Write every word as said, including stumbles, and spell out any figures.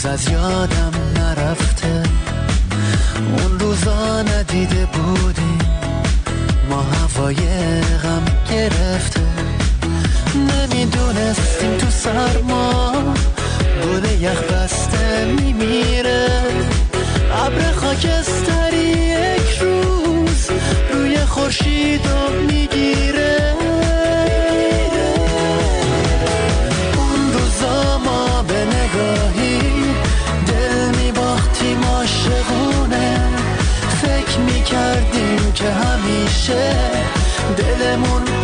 از یادم نرفته، اون روزا ندیده بودیم ما هوای غم گرفته، نمیدونستیم تو سرما گل یخ بسته میمیره، ابر خاکستری یک روز روی خورشیدو میگیره. اون روزا ما به نگاهی دل میباختیم عاشقونه، فکر میکردیم که همیشه دلمون